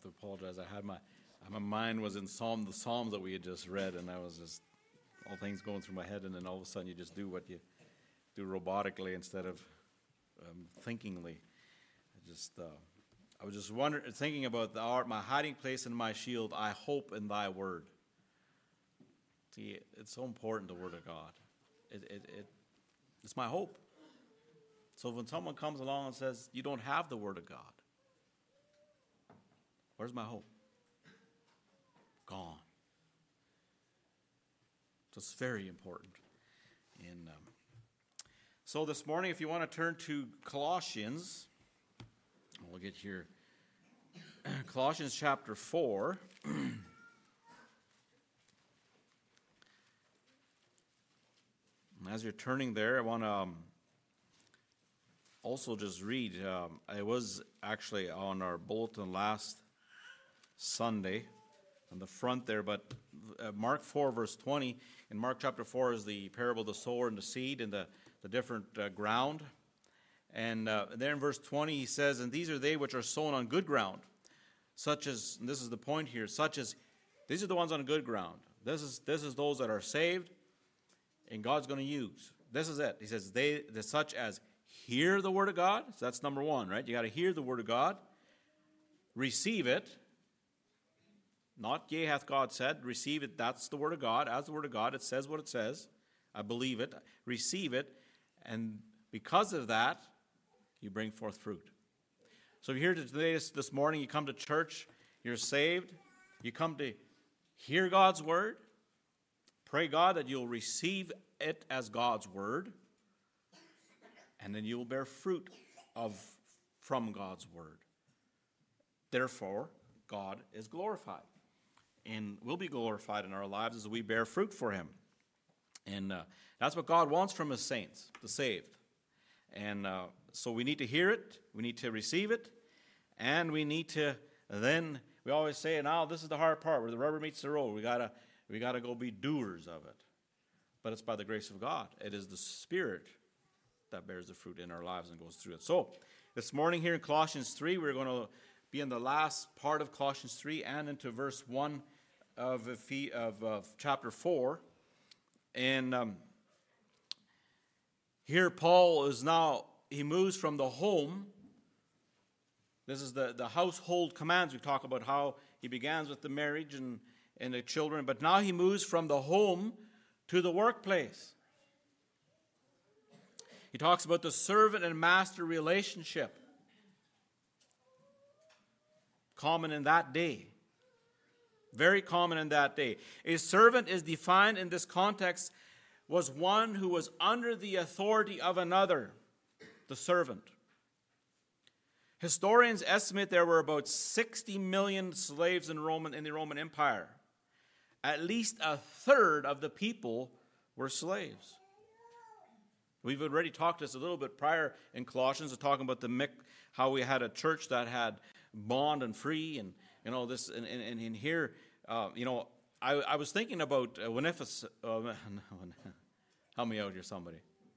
have to apologize. My mind was in the Psalms that we had just read, and I was just all things going through my head, and then all of a sudden you just do what you do robotically instead of thinkingly. I was just thinking about my hiding place and my shield. I hope in Thy word. See, it's so important, the word of God. It's my hope. So when someone comes along and says, you don't have the word of God, where's my hope? Gone. So it's very important. And so this morning, if you want to turn to Colossians, we'll get here. Colossians chapter 4. As you're turning there, I want to also just read. It was actually on our bulletin last Sunday on the front there, but Mark 4 verse 20. In Mark chapter 4 is the parable of the sower and the seed and the different ground. And there in verse 20 he says, and these are they which are sown on good ground, such as, and this is the point here, such as, these are the ones on good ground. This is those that are saved, and God's going to use. This is it. He says, they such as hear the word of God. So that's number one, right? You got to hear the word of God. Receive it. Not yea hath God said. Receive it. That's the word of God. As the word of God, it says what it says. I believe it. Receive it. And because of that, you bring forth fruit. So if you're here today, this morning, you come to church, you're saved, you come to hear God's word, pray God that you'll receive it as God's word, and then you will bear fruit from God's word. Therefore, God is glorified. And will be glorified in our lives as we bear fruit for him. And that's what God wants from his saints, the saved. And so we need to hear it, we need to receive it, and we need to then, we always say, now this is the hard part, where the rubber meets the road. We gotta go be doers of it. But it's by the grace of God. It is the Spirit that bears the fruit in our lives and goes through it. So this morning here in Colossians 3, we're going to be in the last part of Colossians 3 and into verse 1 of chapter 4. And here Paul is now, he moves from the home. This is the household commands. We talk about how he begins with the marriage and the children. But now he moves from the home to the workplace. He talks about the servant and master relationship. Common in that day. Very common in that day. A servant is defined in this context was one who was under the authority of another, the servant. Historians estimate there were about 60 million slaves in the Roman Empire. At least a third of the people were slaves. We've already talked this a little bit prior in Colossians, talking about how we had a church that had bond and free, and this, and here, I was thinking about Winifus. Help me out here, somebody.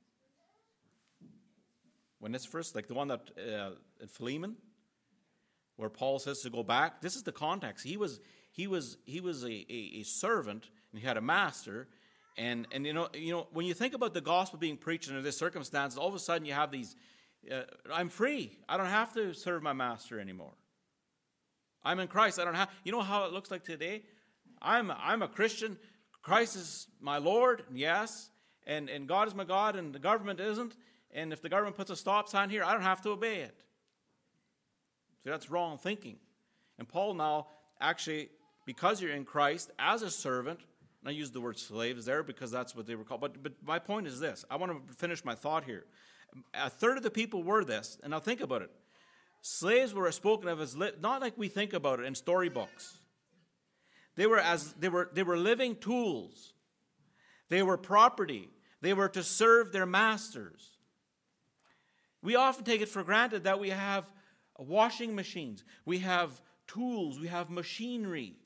Onesiphorus, like the one that at Philemon, where Paul says to go back. This is the context. He was a servant, and he had a master. And when you think about the gospel being preached under this circumstance, all of a sudden you have these, I'm free. I don't have to serve my master anymore. I'm in Christ. I don't have, you know how it looks like today? I'm a Christian. Christ is my Lord, yes. And God is my God, and the government isn't. And if the government puts a stop sign here, I don't have to obey it. See, that's wrong thinking. And Paul now, actually, because you're in Christ, as a servant, and I use the word slaves there because that's what they were called. But my point is this. I want to finish my thought here. A third of the people were this, and now think about it. Slaves were spoken of as not like we think about it in storybooks. They were living tools. They were property. They were to serve their masters. We often take it for granted that we have washing machines, we have tools, we have machinery.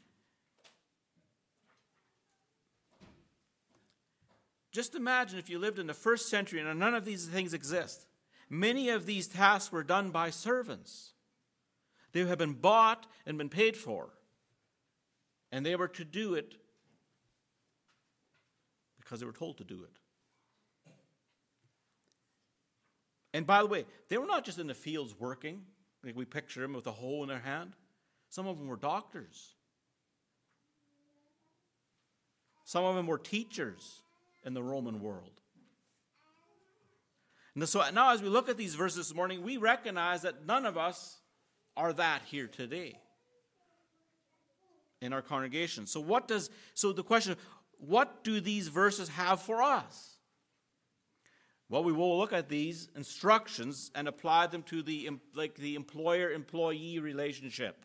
Just imagine if you lived in the first century and none of these things exist. Many of these tasks were done by servants. They have been bought and been paid for. And they were to do it because they were told to do it. And by the way, they were not just in the fields working, like we picture them with a hoe in their hand. Some of them were doctors. Some of them were teachers in the Roman world. And so now as we look at these verses this morning, we recognize that none of us are that here today in our congregation. So the question, what do these verses have for us? Well, we will look at these instructions and apply them to the employer-employee relationship.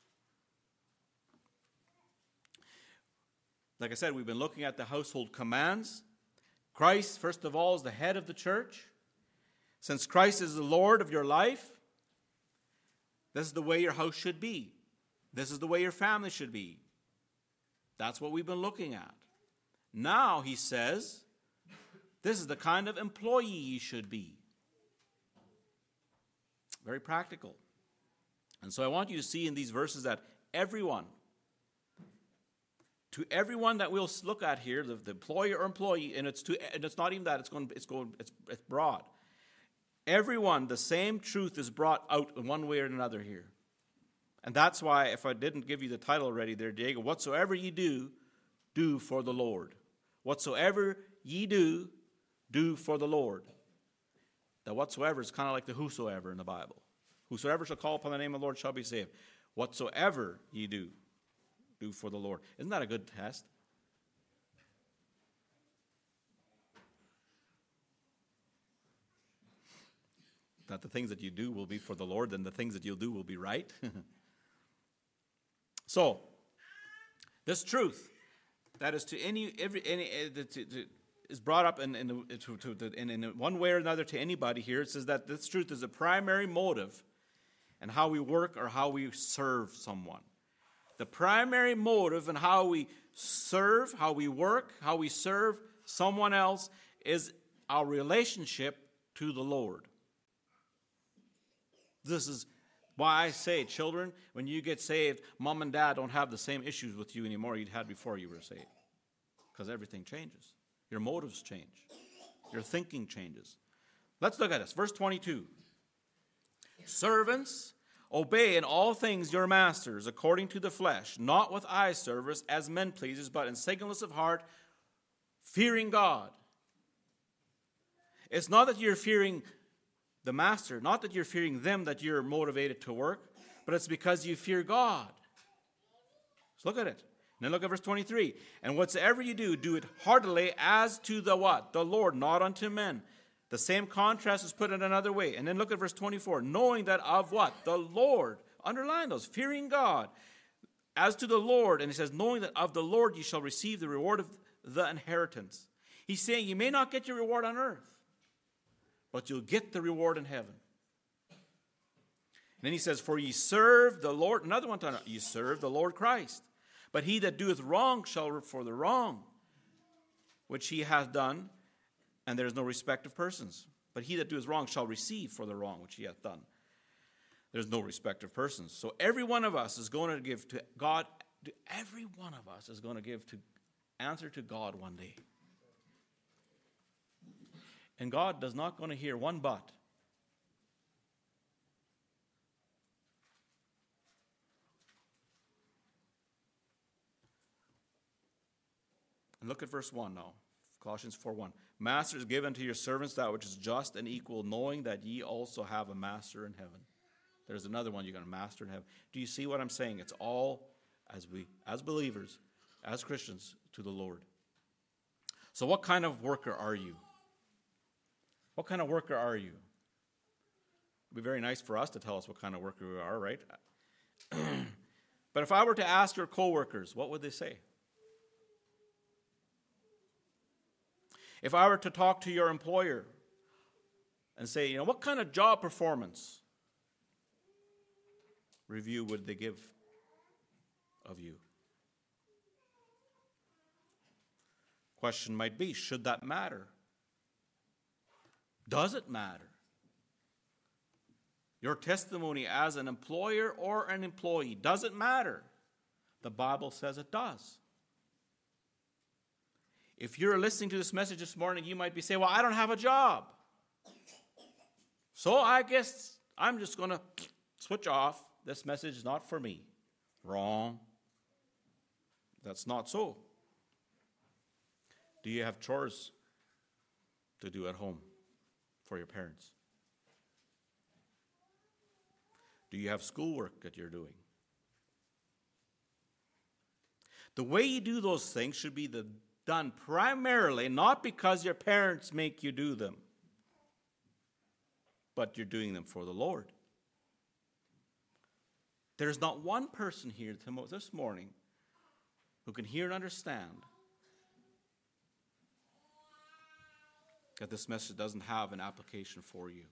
Like I said, we've been looking at the household commands. Christ, first of all, is the head of the church. Since Christ is the Lord of your life, this is the way your house should be. This is the way your family should be. That's what we've been looking at. Now, he says, this is the kind of employee you should be. Very practical. And so I want you to see in these verses that everyone that we'll look at here, the employer or employee, and it's not even that, it's broad. Everyone, the same truth is brought out in one way or another here. And that's why, if I didn't give you the title already there, Diego, whatsoever ye do, do for the Lord. Whatsoever ye do, do for the Lord. That whatsoever is kind of like the whosoever in the Bible. Whosoever shall call upon the name of the Lord shall be saved. Whatsoever ye do, do for the Lord. Isn't that a good test? That the things that you do will be for the Lord, then the things that you'll do will be right. So, this truth that is is brought up in one way or another to anybody here. It says that this truth is a primary motive in how we work or how we serve someone. The primary motive in how we serve, how we work, how we serve someone else is our relationship to the Lord. This is why I say, children, when you get saved, mom and dad don't have the same issues with you anymore you'd had before you were saved. Because everything changes. Your motives change. Your thinking changes. Let's look at this. Verse 22. Servants, obey in all things your masters according to the flesh, not with eye service as men pleasers, but in singleness of heart, fearing God. It's not that you're fearing the master, not that you're fearing them that you're motivated to work, but it's because you fear God. So look at it. And then look at verse 23. And whatsoever you do, do it heartily as to the what? The Lord, not unto men. The same contrast is put in another way. And then look at verse 24. Knowing that of what? The Lord. Underline those. Fearing God. As to the Lord. And he says, knowing that of the Lord you shall receive the reward of the inheritance. He's saying you may not get your reward on earth, but you'll get the reward in heaven. And then he says, for ye serve the Lord. Another one time, ye serve the Lord Christ. But he that doeth wrong shall reap for the wrong which he hath done, and there is no respect of persons. But he that doeth wrong shall receive for the wrong which he hath done. There's no respect of persons. So every one of us is going to give to God. Every one of us is going to give to answer to God one day. And God does not going to hear one but. And look at verse 1 now. Colossians 4:1. Masters, give unto your servants that which is just and equal, knowing that ye also have a master in heaven. There's another one you're going to master in heaven. Do you see what I'm saying? It's all as believers, as Christians, to the Lord. So what kind of worker are you? What kind of worker are you? It would be very nice for us to tell us what kind of worker we are, right? But if I were to ask your coworkers, what would they say? If I were to talk to your employer and say, what kind of job performance review would they give of you? Question might be, should that matter? Does it matter? Your testimony as an employer or an employee doesn't matter. The Bible says it does. If you're listening to this message this morning, you might be saying, well, I don't have a job, so I guess I'm just going to switch off. This message is not for me. Wrong. That's not so. Do you have chores to do at home for your parents? Do you have schoolwork that you're doing? The way you do those things should be done primarily not because your parents make you do them, but you're doing them for the Lord. There's not one person here this morning who can hear and understand that this message doesn't have an application for you.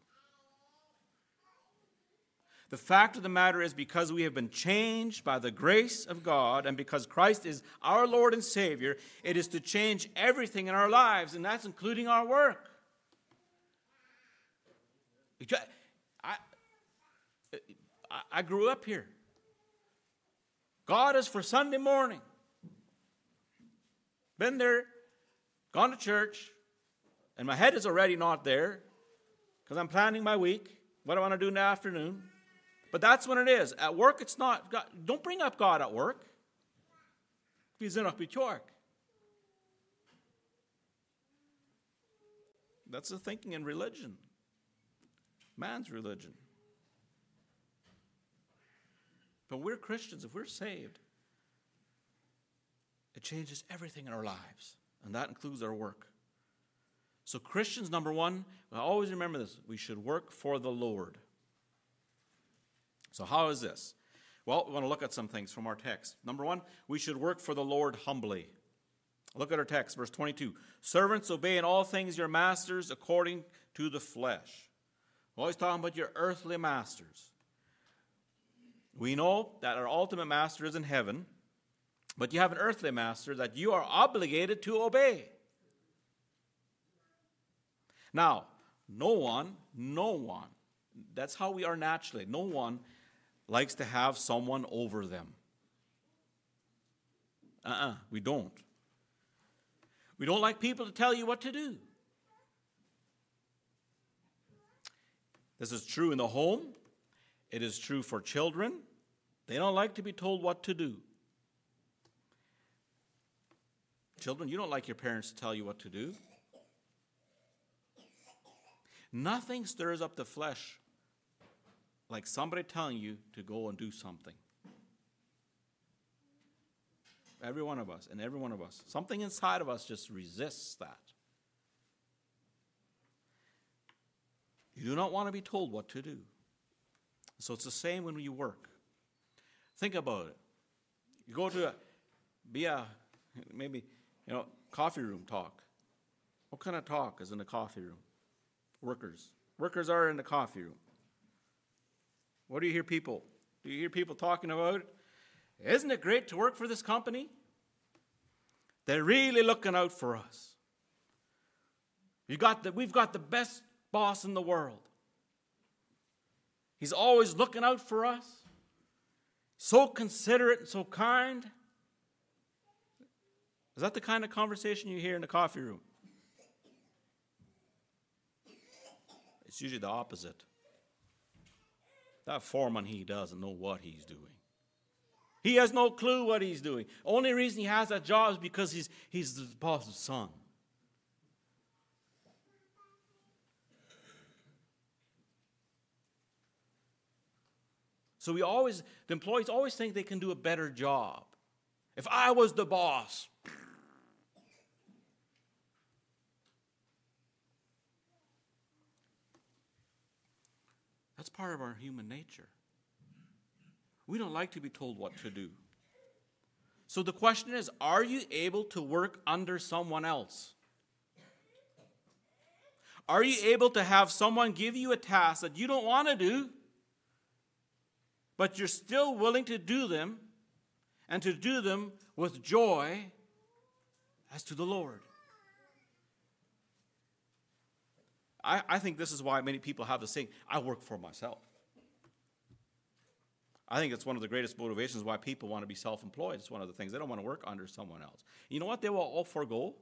The fact of the matter is, because we have been changed by the grace of God and because Christ is our Lord and Savior, it is to change everything in our lives, and that's including our work. I grew up here. God is for Sunday morning. Been there, gone to church, and my head is already not there because I'm planning my week, what I want to do in the afternoon. But that's when it is. At work, it's not. God, don't bring up God at work. He's enough to work. That's the thinking in religion. Man's religion. But we're Christians. If we're saved, it changes everything in our lives. And that includes our work. So Christians, number one, always remember this. We should work for the Lord. So how is this? Well, we want to look at some things from our text. Number one, we should work for the Lord humbly. Look at our text, verse 22. Servants, obey in all things your masters according to the flesh. We're always talking about your earthly masters. We know that our ultimate master is in heaven, but you have an earthly master that you are obligated to obey. Now, no one, that's how we are naturally. No one likes to have someone over them. We don't. We don't like people to tell you what to do. This is true in the home. It is true for children. They don't like to be told what to do. Children, you don't like your parents to tell you what to do. Nothing stirs up the flesh like somebody telling you to go and do something. Every one of us, something inside of us just resists that. You do not want to be told what to do. So it's the same when you work. Think about it. You go to coffee room talk. What kind of talk is in the coffee room? Workers are in the coffee room. What do you hear people? Do you hear people talking about? Isn't it great to work for this company? They're really looking out for us. We've got the best boss in the world. He's always looking out for us. So considerate and so kind. Is that the kind of conversation you hear in the coffee room? It's usually the opposite. That foreman, he doesn't know what he's doing. He has no clue what he's doing. Only reason he has that job is because he's the boss's son. So the employees always think they can do a better job. If I was the boss. That's part of our human nature. We don't like to be told what to do. So the question is, are you able to work under someone else? Are you able to have someone give you a task that you don't want to do, but you're still willing to do them, and to do them with joy as to the Lord? I think this is why many people have the saying, I work for myself. I think it's one of the greatest motivations why people want to be self-employed. It's one of the things. They don't want to work under someone else. You know what they will all forego?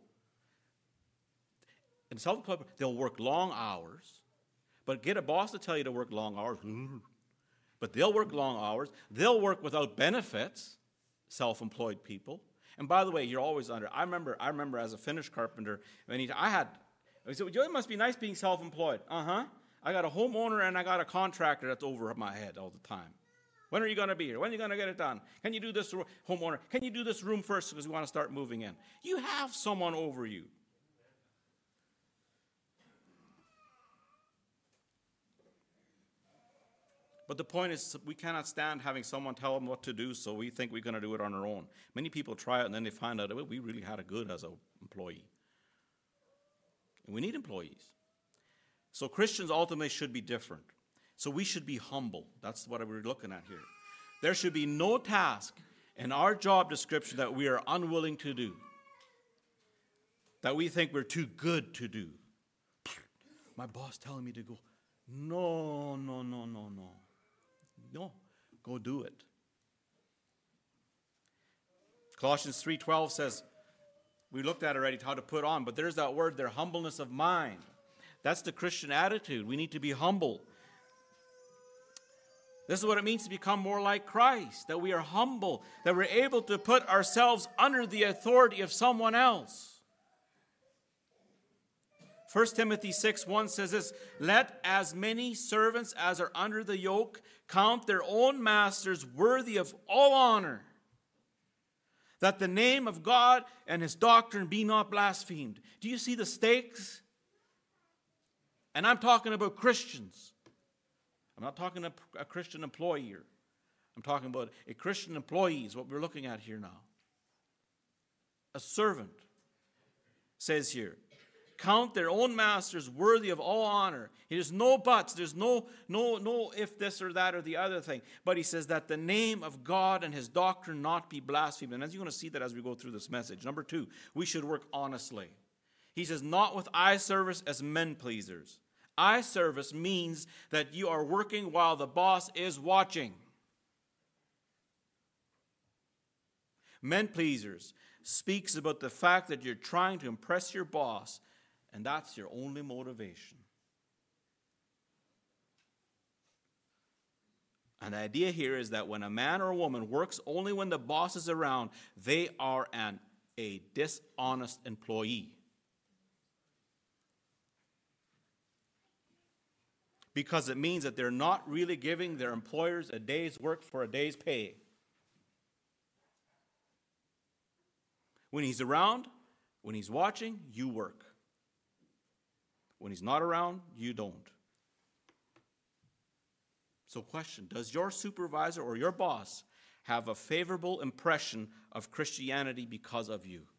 In self-employed, they'll work long hours, but get a boss to tell you to work long hours. But they'll work long hours. They'll work without benefits, self-employed people. And by the way, you're always under. I remember as a Finnish carpenter, I said, well, it must be nice being self-employed. I got a homeowner and I got a contractor that's over my head all the time. When are you going to be here? When are you going to get it done? Can you do this, homeowner? Can you do this room first because we want to start moving in? You have someone over you. But the point is, we cannot stand having someone tell them what to do, so we think we're going to do it on our own. Many people try it, and then they find out, well, we really had it good as an employee. And we need employees. So Christians ultimately should be different. So we should be humble. That's what we're looking at here. There should be no task in our job description that we are unwilling to do, that we think we're too good to do. My boss telling me to go. No. No, go do it. Colossians 3:12 says, we looked at already how to put on, but there's that word there, humbleness of mind. That's the Christian attitude. We need to be humble. This is what it means to become more like Christ, that we are humble, that we're able to put ourselves under the authority of someone else. 1 Timothy 6:1 says this, let as many servants as are under the yoke count their own masters worthy of all honor, that the name of God and his doctrine be not blasphemed. Do you see the stakes? And I'm talking about Christians. I'm not talking about a Christian employee here. I'm talking about a Christian employee is what we're looking at here now. A servant says here, count their own masters worthy of all honor. There's no buts. There's no if this or that or the other thing. But he says that the name of God and his doctrine not be blasphemed. And as you're going to see that as we go through this message. Number 2, we should work honestly. He says not with eye service as men pleasers. Eye service means that you are working while the boss is watching. Men pleasers speaks about the fact that you're trying to impress your boss, and that's your only motivation. And the idea here is that when a man or a woman works only when the boss is around, they are a dishonest employee. Because it means that they're not really giving their employers a day's work for a day's pay. When he's around, when he's watching, you work. When he's not around, you don't. So question, does your supervisor or your boss have a favorable impression of Christianity because of you?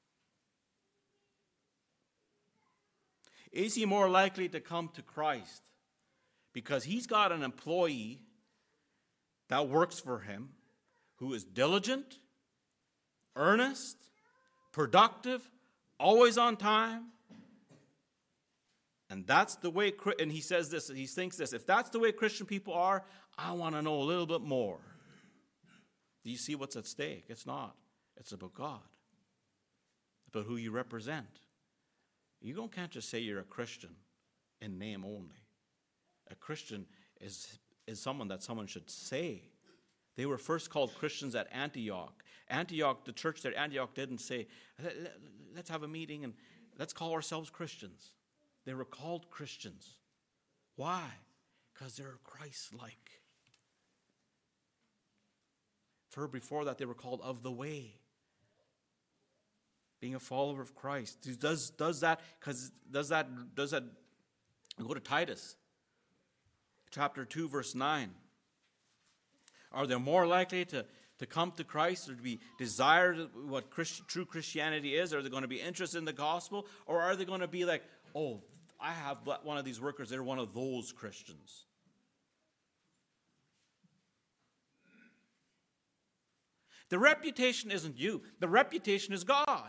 Is he more likely to come to Christ because he's got an employee that works for him who is diligent, earnest, productive, always on time? And that's the way, and he says this, he thinks this, if that's the way Christian people are, I want to know a little bit more. Do you see what's at stake? It's not. It's about God. About who you represent. You can't just say you're a Christian in name only. A Christian is someone that someone should say. They were first called Christians at Antioch. The church there at Antioch didn't say, let's have a meeting and let's call ourselves Christians. They were called Christians. Why? Because they're Christ-like. Before that, they were called of the way. Being a follower of Christ. Does that go to Titus chapter 2, verse 9. Are they more likely to come to Christ or to be desired what true Christianity is? Are they going to be interested in the gospel? Or are they going to be like, oh, I have one of these workers, they're one of those Christians. The reputation isn't you. The reputation is God.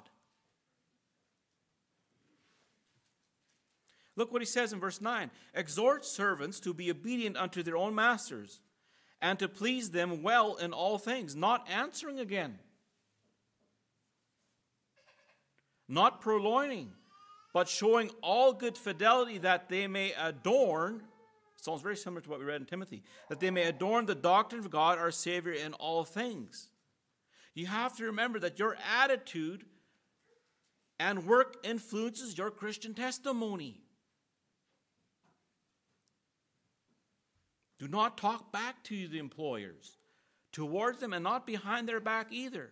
Look what he says in verse 9. Exhort servants to be obedient unto their own masters, and to please them well in all things, not answering again, not purloining, but showing all good fidelity, that they may adorn, sounds very similar to what we read in Timothy, that they may adorn the doctrine of God our Savior in all things. You have to remember that your attitude and work influences your Christian testimony. Do not talk back to the employers, towards them, and not behind their back either.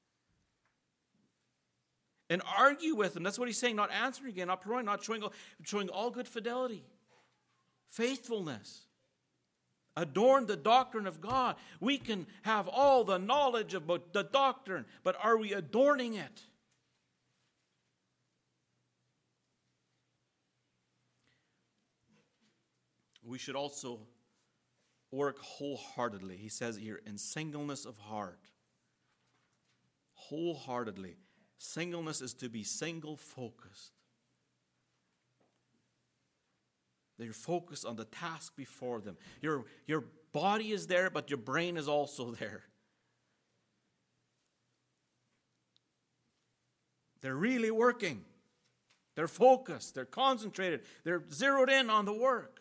And argue with them. That's what he's saying. Not answering again, not purloining, not showing all good fidelity, faithfulness. Adorn the doctrine of God. We can have all the knowledge about the doctrine, but are we adorning it? We should also work wholeheartedly. He says here, in singleness of heart. Wholeheartedly. Singleness is to be single-focused. They're focused on the task before them. Your body is there, but your brain is also there. They're really working. They're focused. They're concentrated. They're zeroed in on the work.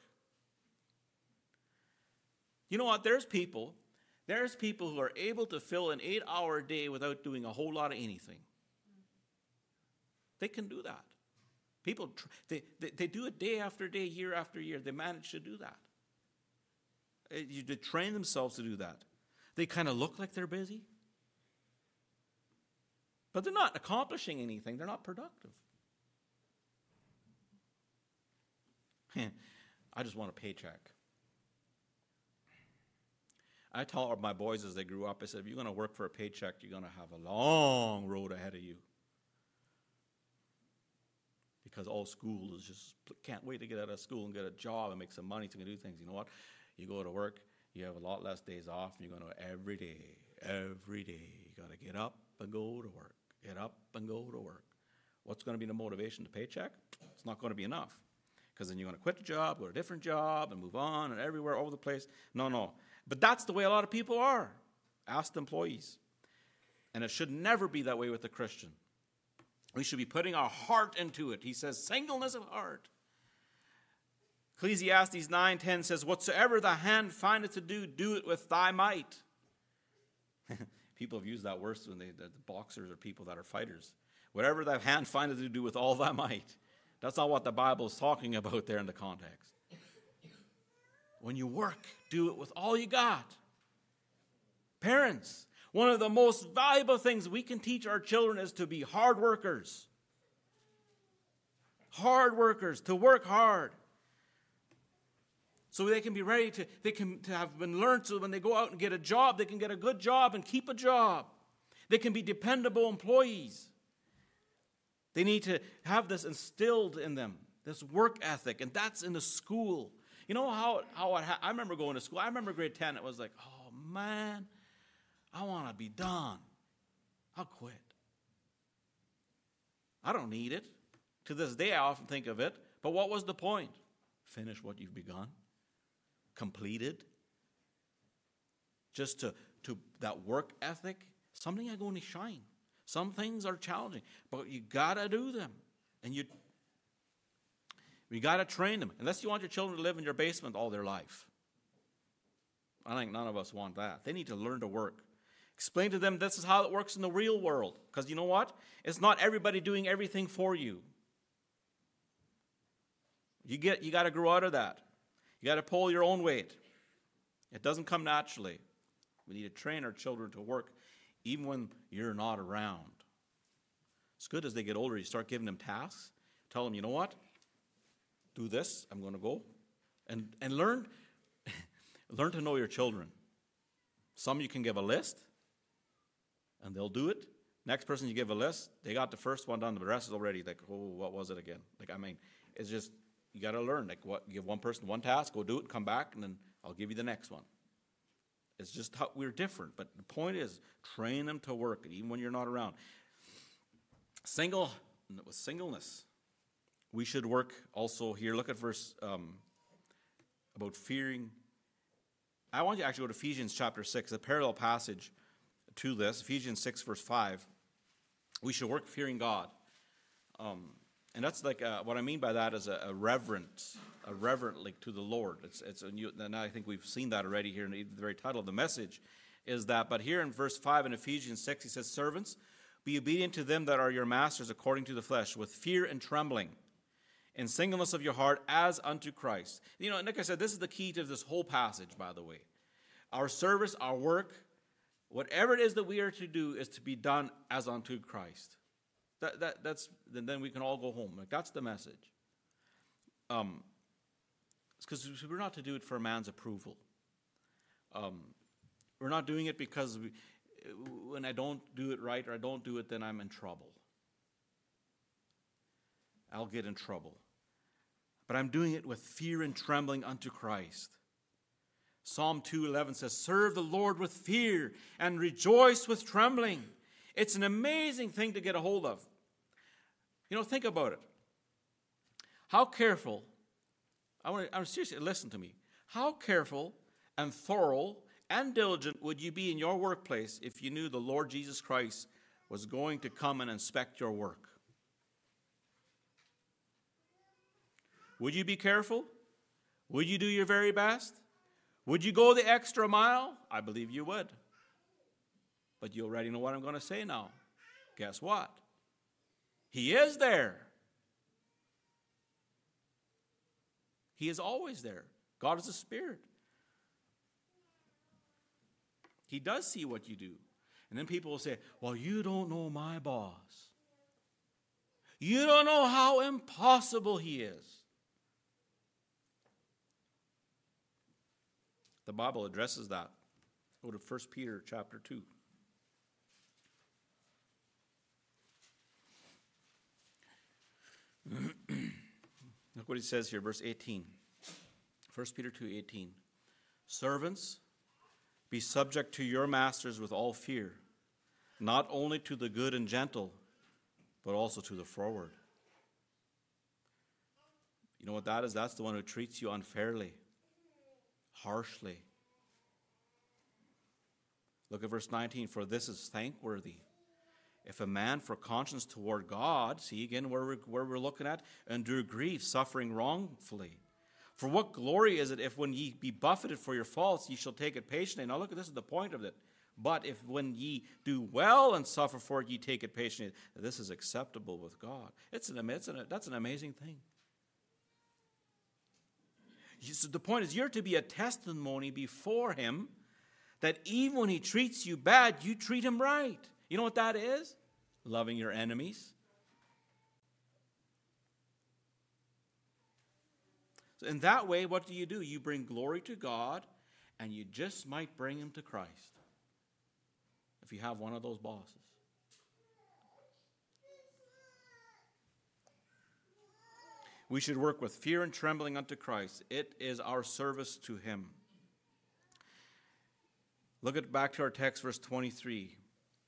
You know what? There's people who are able to fill an 8-hour day without doing a whole lot of anything. They can do that. People, they do it day after day, year after year. They manage to do that. They train themselves to do that. They kind of look like they're busy, but they're not accomplishing anything. They're not productive. I just want a paycheck. I tell my boys as they grew up, I said, if you're going to work for a paycheck, you're going to have a long road ahead of you. Because all school is just, can't wait to get out of school and get a job and make some money to do things. You know what? You go to work, you have a lot less days off, and you're going to every day. You got to get up and go to work. Get up and go to work. What's going to be the motivation? The paycheck? It's not going to be enough. Because then you're going to quit the job, go to a different job, and move on, and everywhere, all over the place. No. But that's the way a lot of people are. Ask the employees. And it should never be that way with the Christian. We should be putting our heart into it. He says, singleness of heart. Ecclesiastes 9:10 says, whatsoever the hand findeth to do, do it with thy might. People have used that word when the boxers or people that are fighters. Whatever thy hand findeth to do with all thy might. That's not what the Bible is talking about there in the context. When you work, do it with all you got. Parents, one of the most valuable things we can teach our children is to be hard workers. Hard workers, to work hard. So they can be ready to have been learned, so when they go out and get a job, they can get a good job and keep a job. They can be dependable employees. They need to have this instilled in them, this work ethic, and that's in the school. You know how I remember going to school. I remember grade 10, it was like, oh man, I want to be done. I'll quit. I don't need it. To this day, I often think of it. But what was the point? Finish what you've begun. Completed. Just to that work ethic, something are going to shine. Some things are challenging, but you got to do them. And you got to train them. Unless you want your children to live in your basement all their life. I think none of us want that. They need to learn to work. Explain to them this is how it works in the real world. Because you know what? It's not everybody doing everything for you. You got to grow out of that. You got to pull your own weight. It doesn't come naturally. We need to train our children to work even when you're not around. It's good as they get older, you start giving them tasks. Tell them, you know what? Do this. I'm going to go. And learn to know your children. Some you can give a list, and they'll do it. Next person you give a list, they got the first one done, but the rest is already like, oh, what was it again? It's just, you got to learn. Give one person one task, go do it, come back, and then I'll give you the next one. It's just how we're different. But the point is, train them to work, even when you're not around. With singleness, we should work also here. Look at verse about fearing I want you to actually go to Ephesians chapter 6, a parallel passage to this. Ephesians 6, verse 5. We should work fearing God. And that's like what I mean by that is a reverent like to the Lord. And I think we've seen that already here in the very title of the message is that. But here in verse 5 in Ephesians 6, he says, "Servants, be obedient to them that are your masters according to the flesh, with fear and trembling, in singleness of your heart as unto Christ." You know, like I said, this is the key to this whole passage, by the way. Our service, our work, whatever it is that we are to do is to be done as unto Christ. Then we can all go home. Like, that's the message. It's because we're not to do it for man's approval. We're not doing it because when I don't do it right or I don't do it, then I'm in trouble. I'll get in trouble. But I'm doing it with fear and trembling unto Christ. Psalm 2:11 says, "Serve the Lord with fear and rejoice with trembling." It's an amazing thing to get a hold of. You know, think about it. How careful, I'm seriously, listen to me. How careful and thorough and diligent would you be in your workplace if you knew the Lord Jesus Christ was going to come and inspect your work? Would you be careful? Would you do your very best? Would you go the extra mile? I believe you would. But you already know what I'm going to say now. Guess what? He is there. He is always there. God is a spirit. He does see what you do. And then people will say, "Well, you don't know my boss. You don't know how impossible he is." The Bible addresses that. Go to 1 Peter chapter 2. Look what he says here, verse 18. 1 Peter 2:18. "Servants, be subject to your masters with all fear, not only to the good and gentle, but also to the froward." You know what that is? That's the one who treats you unfairly, harshly. Look at verse 19. "For this is thankworthy, if a man for conscience toward God," see again where we're looking at, "endure grief, suffering wrongfully. For what glory is it if when ye be buffeted for your faults, ye shall take it patiently?" Now look at this is the point of it. "But if when ye do well and suffer for it, ye take it patiently, this is acceptable with God." That's an amazing thing. So the point is, you're to be a testimony before him that even when he treats you bad, you treat him right. You know what that is? Loving your enemies. So in that way, what do? You bring glory to God, and you just might bring him to Christ if you have one of those bosses. We should work with fear and trembling unto Christ. It is our service to him. Look back to our text, verse 23.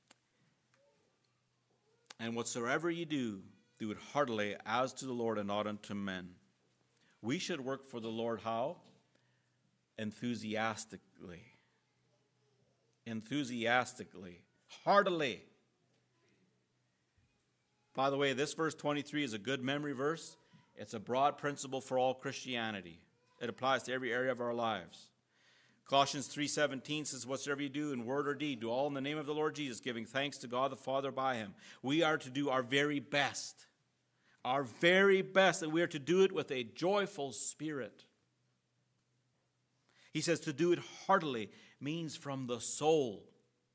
"And whatsoever ye do, do it heartily as to the Lord and not unto men." We should work for the Lord how? Enthusiastically. Enthusiastically. Heartily. By the way, this verse 23 is a good memory verse. It's a broad principle for all Christianity. It applies to every area of our lives. Colossians 3:17 says, "Whatsoever you do in word or deed, do all in the name of the Lord Jesus, giving thanks to God the Father by him." We are to do our very best. Our very best, and we are to do it with a joyful spirit. He says to do it heartily means from the soul.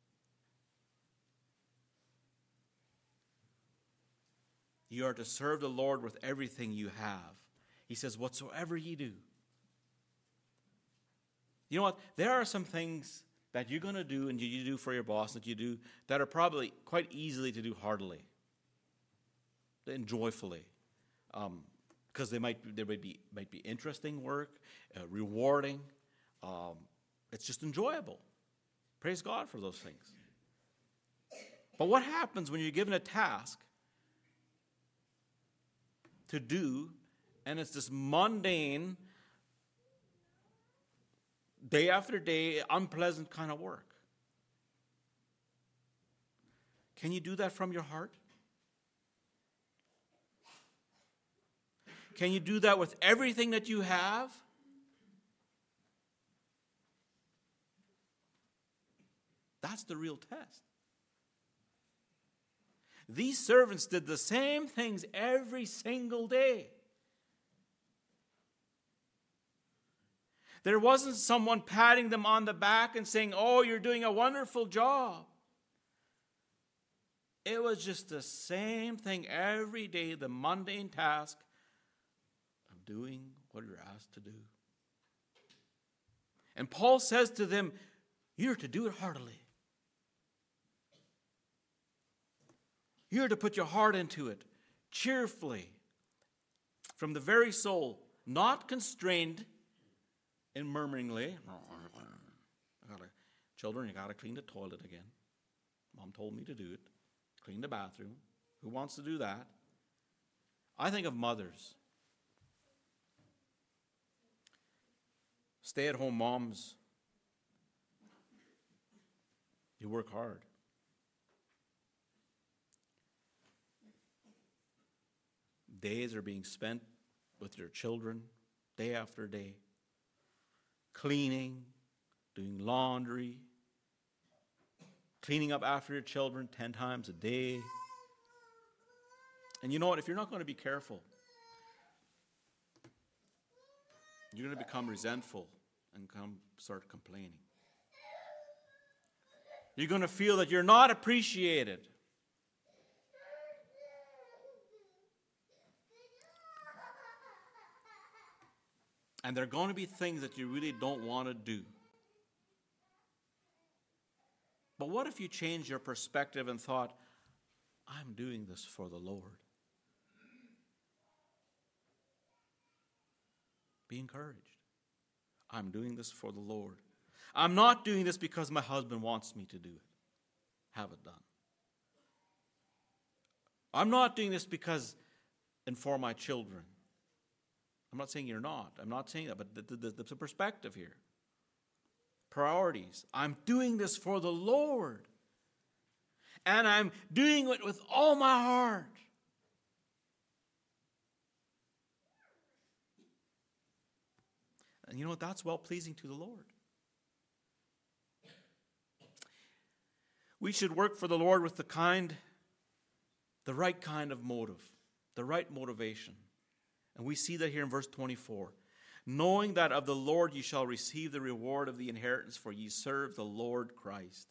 You are to serve the Lord with everything you have. He says, "Whatsoever ye do." You know what? There are some things that you're going to do and you do for your boss that you do that are probably quite easily to do heartily and joyfully, because there might be interesting work, rewarding. It's just enjoyable. Praise God for those things. But what happens when you're given a task to do, and it's this mundane, day after day, unpleasant kind of work. Can you do that from your heart? Can you do that with everything that you have? That's the real test. These servants did the same things every single day. There wasn't someone patting them on the back and saying, "Oh, you're doing a wonderful job." It was just the same thing every day, the mundane task of doing what you're asked to do. And Paul says to them, you're to do it heartily. You're to put your heart into it, cheerfully, from the very soul, not constrained and murmuringly. Children, you got to clean the toilet again. Mom told me to do it. Clean the bathroom. Who wants to do that? I think of mothers. Stay-at-home moms. You work hard. Days are being spent with your children, day after day. Cleaning, doing laundry, cleaning up after your children 10 times a day. And you know what? If you're not going to be careful, you're going to become resentful and start complaining. You're going to feel that you're not appreciated. And there are going to be things that you really don't want to do. But what if you changed your perspective and thought, I'm doing this for the Lord? Be encouraged. I'm doing this for the Lord. I'm not doing this because my husband wants me to do it. Have it done. I'm not doing this because and for my children. I'm not saying you're not. I'm not saying that, but there's a perspective here. Priorities. I'm doing this for the Lord. And I'm doing it with all my heart. And you know what? That's well-pleasing to the Lord. We should work for the Lord with the right kind of motive, the right motivation. And we see that here in verse 24. Knowing that of the Lord ye shall receive the reward of the inheritance, for ye serve the Lord Christ.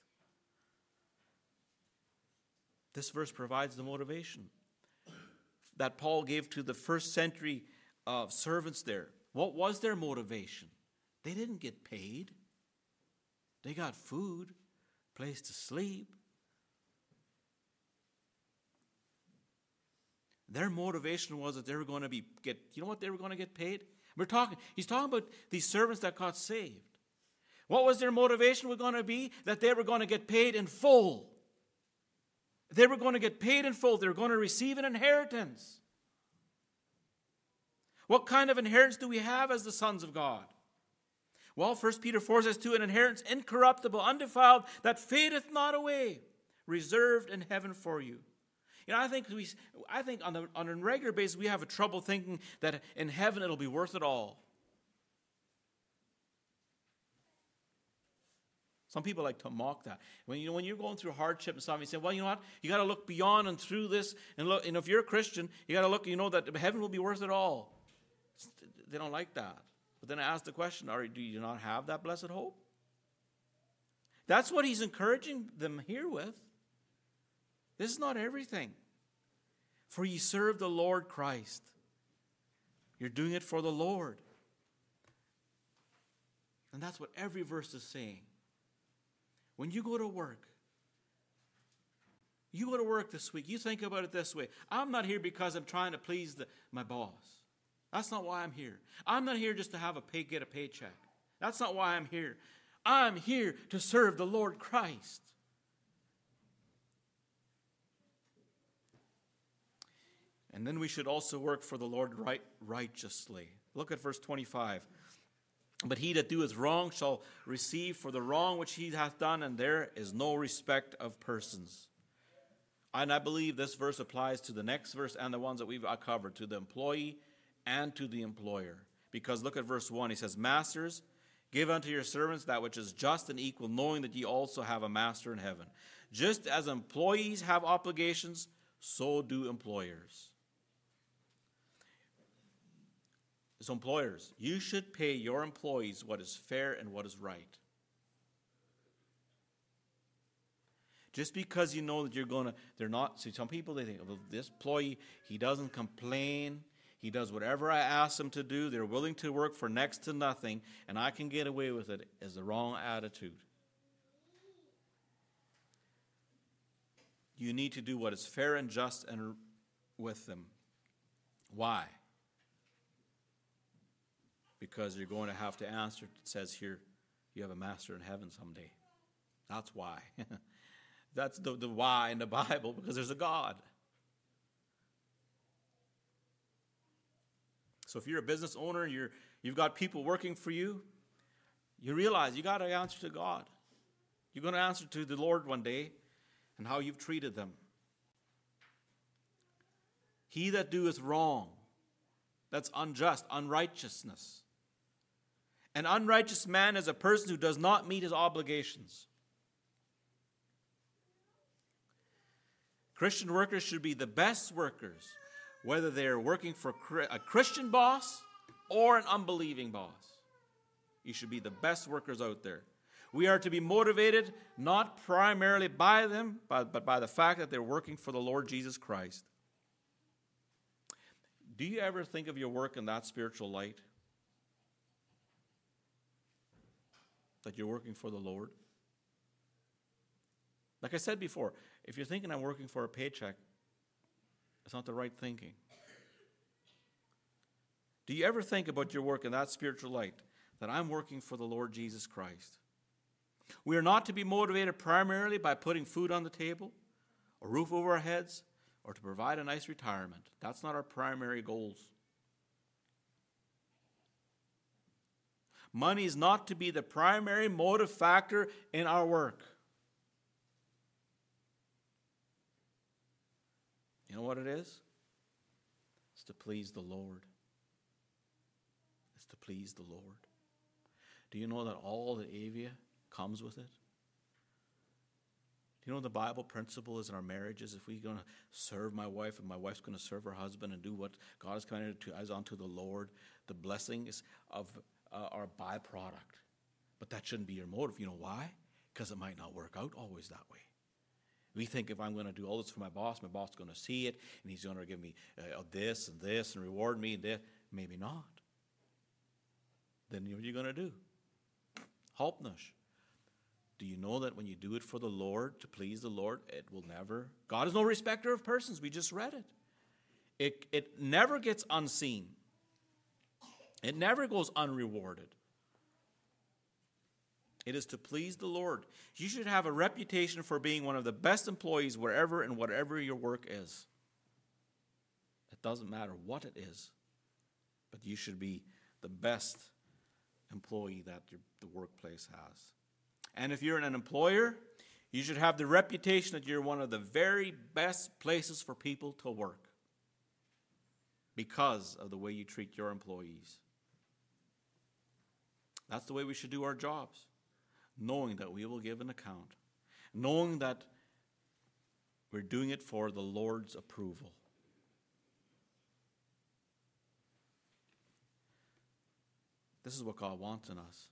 This verse provides the motivation that Paul gave to the first century servants there. What was their motivation? They didn't get paid. They got food, place to sleep. Their motivation was that they were going to you know what they were going to get paid? He's talking about these servants that got saved. What was their motivation going to be? That they were going to get paid in full. They were going to get paid in full. They were going to receive an inheritance. What kind of inheritance do we have as the sons of God? Well, 1 Peter 4 says, to an inheritance incorruptible, undefiled, that fadeth not away, reserved in heaven for you. You know, I think on a regular basis we have a trouble thinking that in heaven it'll be worth it all. Some people like to mock that. When you're going through hardship and stuff, you say, well, you know what? You got to look beyond and through this, and look. And if you're a Christian, you got to look. You know that heaven will be worth it all. They don't like that. But then I ask the question: do you not have that blessed hope? That's what he's encouraging them here with. This is not everything. For ye serve the Lord Christ. You're doing it for the Lord. And that's what every verse is saying. When you go to work this week, you think about it this way. I'm not here because I'm trying to please my boss. That's not why I'm here. I'm not here just to get a paycheck. That's not why I'm here. I'm here to serve the Lord Christ. And then we should also work for the Lord righteously. Look at verse 25. But he that doeth wrong shall receive for the wrong which he hath done, and there is no respect of persons. And I believe this verse applies to the next verse and the ones that we've covered, to the employee and to the employer. Because look at verse 1. He says, Masters, give unto your servants that which is just and equal, knowing that ye also have a master in heaven. Just as employees have obligations, so do employers. So employers, you should pay your employees what is fair and what is right. Just because you know that they're not, see, some people, they think, well, this employee, he doesn't complain, he does whatever I ask him to do, they're willing to work for next to nothing, and I can get away with it, is the wrong attitude. You need to do what is fair and just and with them. Why? Because you're going to have to answer. It says here, you have a master in heaven someday. That's why. That's the why in the Bible, because there's a God. So if you're a business owner, you've got people working for you, you realize you got to answer to God. You're going to answer to the Lord one day and how you've treated them. He that doeth wrong, that's unjust, unrighteousness. An unrighteous man is a person who does not meet his obligations. Christian workers should be the best workers, whether they're working for a Christian boss or an unbelieving boss. You should be the best workers out there. We are to be motivated not primarily by them, but by the fact that they're working for the Lord Jesus Christ. Do you ever think of your work in that spiritual light? That you're working for the Lord? Like I said before, if you're thinking I'm working for a paycheck, it's not the right thinking. Do you ever think about your work in that spiritual light, that I'm working for the Lord Jesus Christ? We are not to be motivated primarily by putting food on the table, a roof over our heads, or to provide a nice retirement. That's not our primary goals. Money is not to be the primary motive factor in our work. You know what it is? It's to please the Lord. It's to please the Lord. Do you know that all the Avia comes with it? Do you know the Bible principle is in our marriages? If we're going to serve my wife and my wife's going to serve her husband and do what God has commanded to us unto the Lord, the blessings of our byproduct. But that shouldn't be your motive. You know why? Because it might not work out always that way. We think if I'm going to do all this for my boss is going to see it, and he's going to give me this and reward me and that. Maybe not. Then what are you going to do? Hopnush. Do you know that when you do it for the Lord, to please the Lord, it will never... God is no respecter of persons. We just read it. It never gets unseen. It never goes unrewarded. It is to please the Lord. You should have a reputation for being one of the best employees wherever and whatever your work is. It doesn't matter what it is, but you should be the best employee that the workplace has. And if you're an employer, you should have the reputation that you're one of the very best places for people to work because of the way you treat your employees. That's the way we should do our jobs, knowing that we will give an account, knowing that we're doing it for the Lord's approval. This is what God wants in us,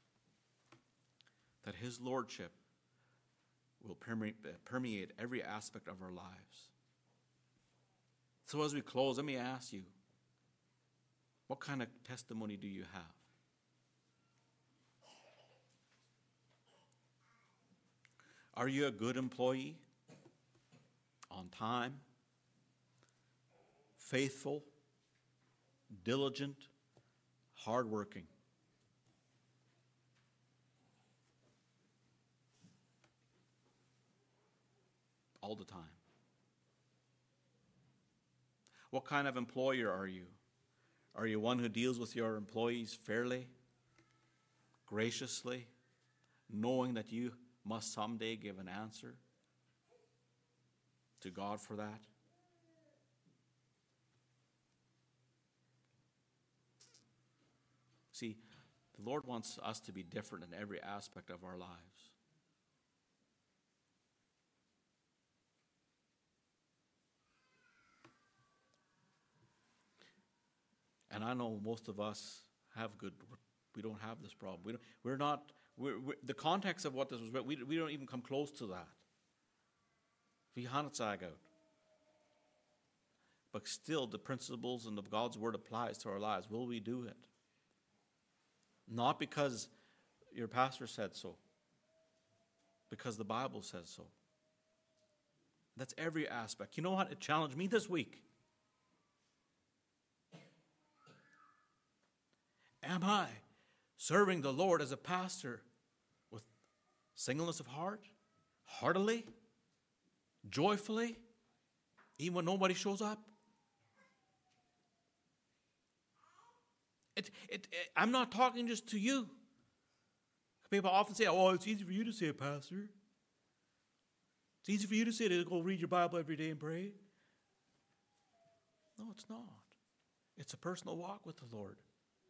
that His Lordship will permeate every aspect of our lives. So as we close, let me ask you, what kind of testimony do you have? Are you a good employee? On time? Faithful? Diligent? Hardworking? All the time. What kind of employer are you? Are you one who deals with your employees fairly? graciously, knowing that you must someday give an answer to God for that? See, the Lord wants us to be different in every aspect of our lives. And I know most of us we don't have this problem. The context of what this was, we don't even come close to that. We handsag out. But still, the principles and of God's word applies to our lives. Will we do it? Not because your pastor said so, because the Bible says so. That's every aspect. You know what? It challenged me this week. Am I serving the Lord as a pastor with singleness of heart, heartily, joyfully, even when nobody shows up? I'm not talking just to you. People often say, oh, it's easy for you to say it, Pastor. It's easy for you to say to go read your Bible every day and pray. No, it's not. It's a personal walk with the Lord.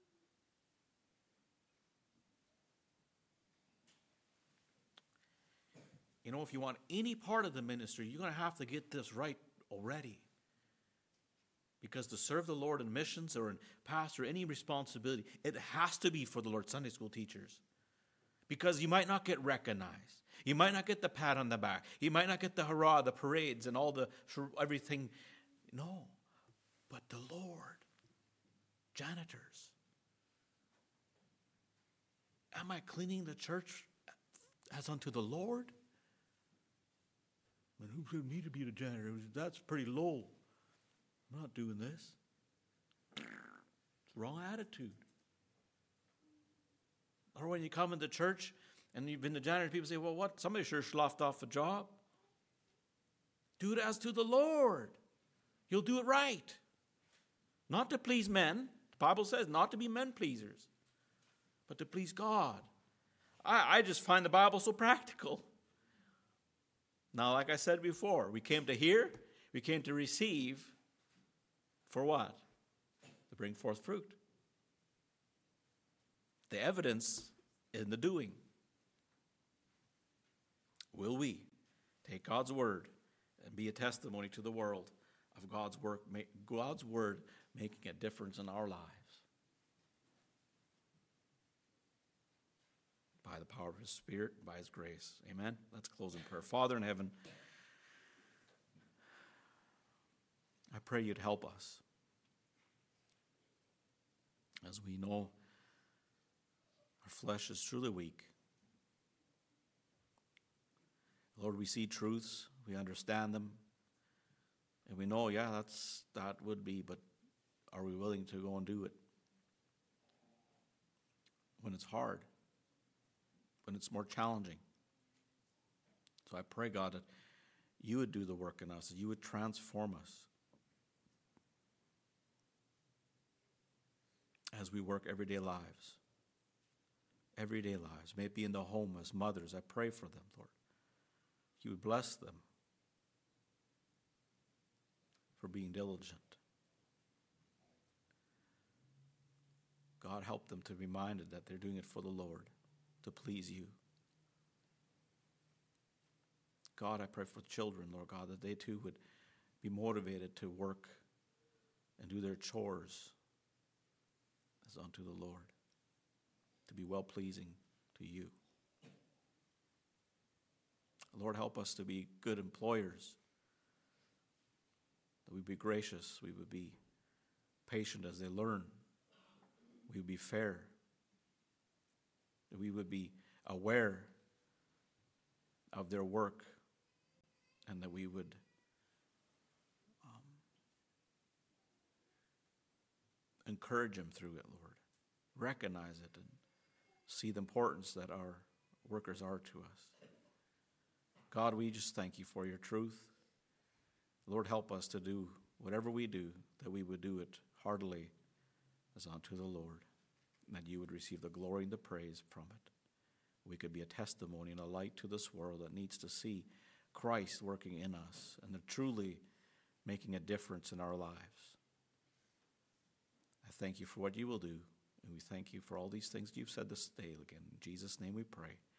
You know, if you want any part of the ministry, you're going to have to get this right already. Because to serve the Lord in missions or in pastor, any responsibility, it has to be for the Lord. Sunday school teachers. Because you might not get recognized. You might not get the pat on the back. You might not get the hurrah, the parades, and all the everything. No. But the Lord. Janitors. Am I cleaning the church as unto the Lord? But who said me to be the janitor? That's pretty low. I'm not doing this. It's the wrong attitude. Or when you come into church and you've been the janitor, people say, well, what? Somebody sure sloughed off a job. Do it as to the Lord. You'll do it right. Not to please men. The Bible says not to be men pleasers, but to please God. I just find the Bible so practical. Now, like I said before, we came to hear, we came to receive. For what? To bring forth fruit. The evidence in the doing. Will we take God's word and be a testimony to the world of God's work, God's word making a difference in our lives? By the power of His Spirit, by His grace. Amen? Let's close in prayer. Father in heaven, I pray You'd help us. As we know, our flesh is truly weak. Lord, we see truths, we understand them, and we know, that would be, but are we willing to go and do it? When it's hard, when it's more challenging. So I pray, God, that You would do the work in us, that You would transform us as we work everyday lives. Everyday lives. May it be in the home as mothers. I pray for them, Lord. You would bless them for being diligent. God, help them to be reminded that they're doing it for the Lord, to please You. God, I pray for children, Lord God, that they too would be motivated to work and do their chores as unto the Lord, to be well-pleasing to You. Lord, help us to be good employers, that we would be gracious, we would be patient as they learn, we would be fair, that we would be aware of their work, and that we would encourage them through it, Lord. Recognize it and see the importance that our workers are to us. God, we just thank You for Your truth. Lord, help us to do whatever we do, that we would do it heartily as unto the Lord. that you would receive the glory and the praise from it. We could be a testimony and a light to this world that needs to see Christ working in us and truly making a difference in our lives. I thank you for what you will do, and we thank you for all these things you've said this day. Again, in Jesus' name we pray.